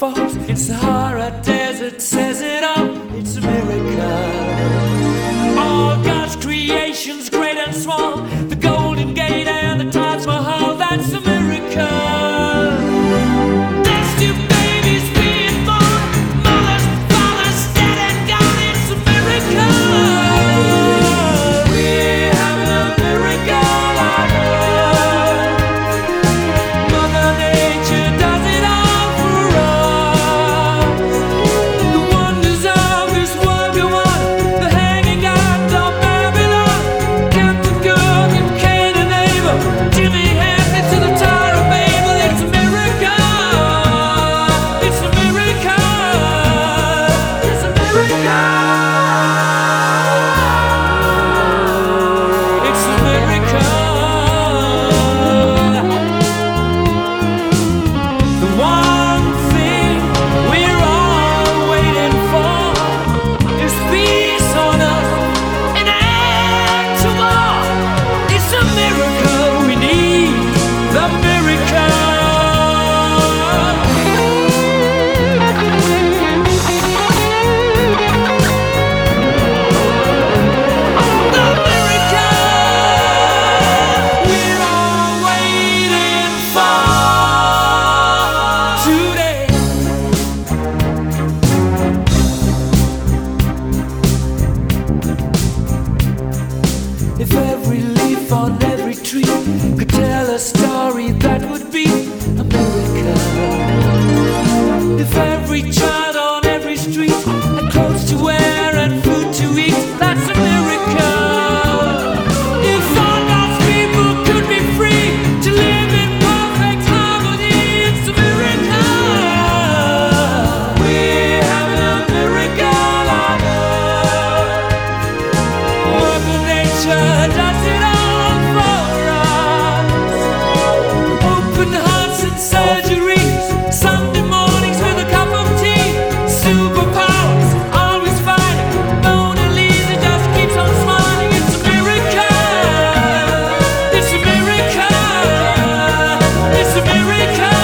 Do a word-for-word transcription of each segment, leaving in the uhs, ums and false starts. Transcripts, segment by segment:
falls in Sahara Desert says it all. It's a miracle. All God's creations, great and small, the Golden Gate and the Taj Mahal, that's a miracle. There's two babies being born, mothers, fathers, dead and gone. It's a miracle. We're having a miracle on earth. Mother Nature does it all for us. The wonders of this world go on. The hanging out of Babylon, Captain Cook and Cain and Abel, Jimmy Hamlet to the Tower of Babel. It's a miracle. It's a miracle. It's a miracle. It's a miracle. The one thing we're all waiting for is peace on earth and an end to war. It's a miracle. We need the miracle. The miracle we're all waiting for today. If every leaf on every tree could tell a story, that would be a miracle. If every child on every street had clothes to wear and food to eat, that's a miracle. If all God's people could be free to live in perfect harmony, it's a miracle. We're having a miracle on earth. Mother Nature does it all for us. Open hearts and surgeries, Sunday mornings with a cup of tea. Superpowers, always fighting. Mona Lisa just keeps on smiling. It's a miracle. It's a miracle. It's a miracle.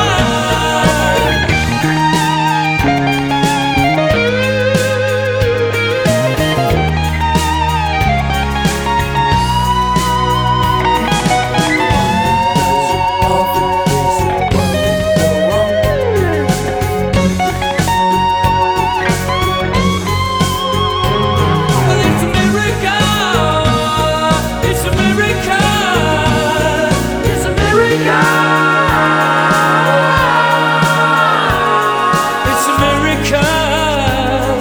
Well, it's a miracle. It's a miracle. It's a miracle. It's a miracle.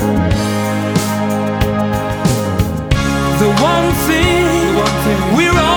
The one thing, we're all